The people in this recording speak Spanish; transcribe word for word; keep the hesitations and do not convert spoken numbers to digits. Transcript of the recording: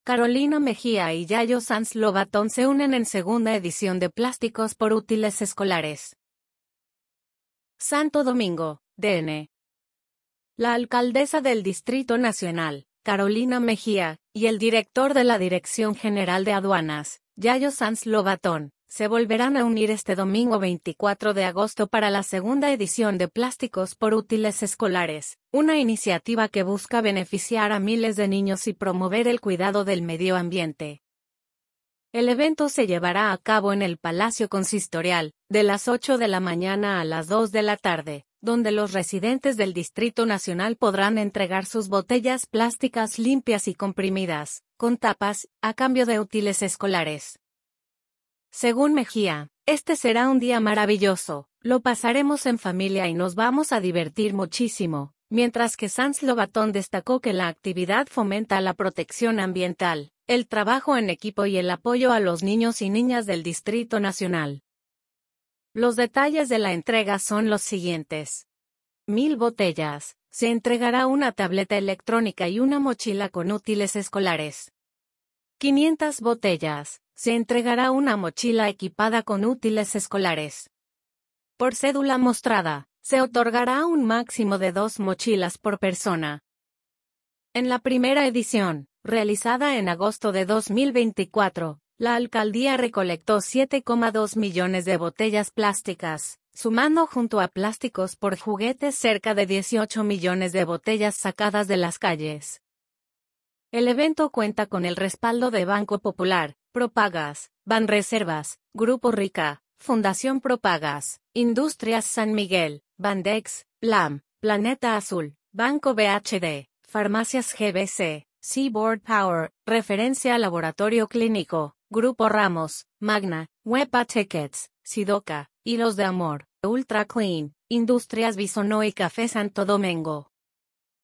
Carolina Mejía y Yayo Sanz Lobatón se unen en segunda edición de Plásticos por Útiles Escolares. Santo Domingo, D N. La alcaldesa del Distrito Nacional, Carolina Mejía, y el director de la Dirección General de Aduanas, Yayo Sanz Lobatón, se volverán a unir este domingo veinticuatro de agosto para la segunda edición de Plásticos por Útiles Escolares, una iniciativa que busca beneficiar a miles de niños y promover el cuidado del medio ambiente. El evento se llevará a cabo en el Palacio Consistorial, de las ocho de la mañana a las dos de la tarde, donde los residentes del Distrito Nacional podrán entregar sus botellas plásticas limpias y comprimidas, con tapas, a cambio de útiles escolares. Según Mejía, este será un día maravilloso, lo pasaremos en familia y nos vamos a divertir muchísimo, mientras que Sanz Lobatón destacó que la actividad fomenta la protección ambiental, el trabajo en equipo y el apoyo a los niños y niñas del Distrito Nacional. Los detalles de la entrega son los siguientes. Mil botellas, se entregará una tableta electrónica y una mochila con útiles escolares. quinientas botellas, se entregará una mochila equipada con útiles escolares. Por cédula mostrada, se otorgará un máximo de dos mochilas por persona. En la primera edición, realizada en agosto de dos mil veinticuatro, la alcaldía recolectó siete coma dos millones de botellas plásticas, sumando junto a Plásticos por Juguetes cerca de dieciocho millones de botellas sacadas de las calles. El evento cuenta con el respaldo de Banco Popular, Propagas, Banreservas, Grupo Rica, Fundación Propagas, Industrias San Miguel, Bandex, L A M, Planeta Azul, Banco B H D, Farmacias G B C, Seaboard Power, Referencia Laboratorio Clínico, Grupo Ramos, Magna, Huepa Tickets, Sidoca, Hilos de Amor, Ultra Clean, Industrias Bisonó y Café Santo Domingo.